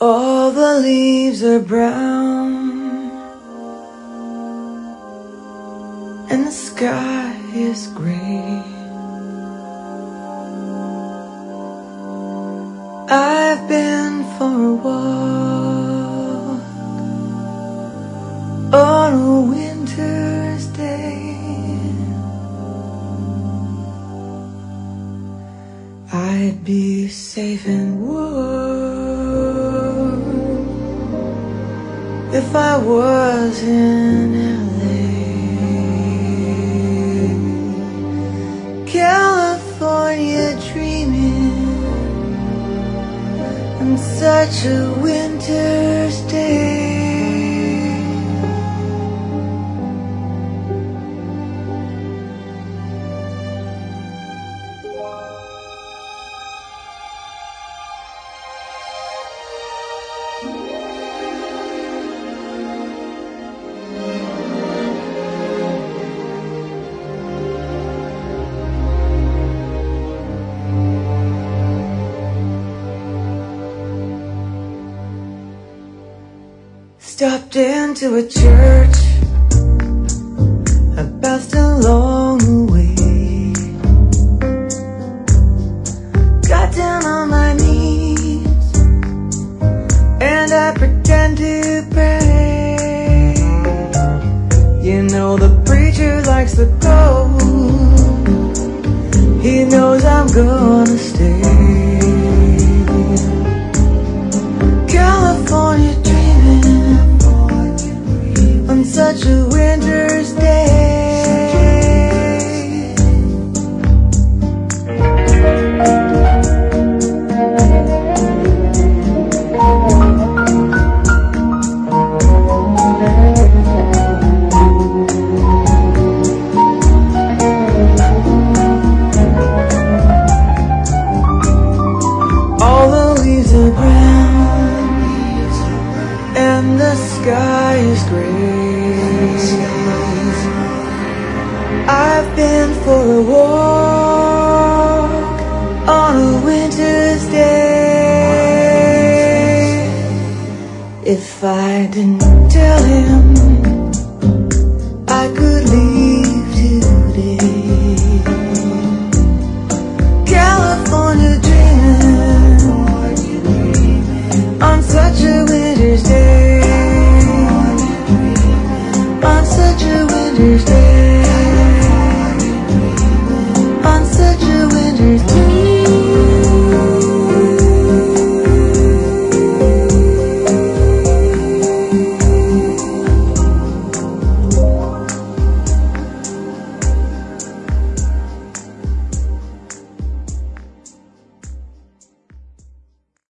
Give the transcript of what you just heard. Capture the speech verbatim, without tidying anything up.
All the leaves are brown and the sky is gray. I've been for a walk on a winter's day. I'd be safe and warm if I was in L A, California, dreaming on such a winter's day. Stopped into a church, I passed along the way, got down on my knees, and I pretend to pray. You know the preacher likes the cold, he knows I'm gonna stay. California dreaming on such a winter's day. All the leaves are brown and the sky is gray. I've been for a walk on a winter's day. If I didn't tell him, I could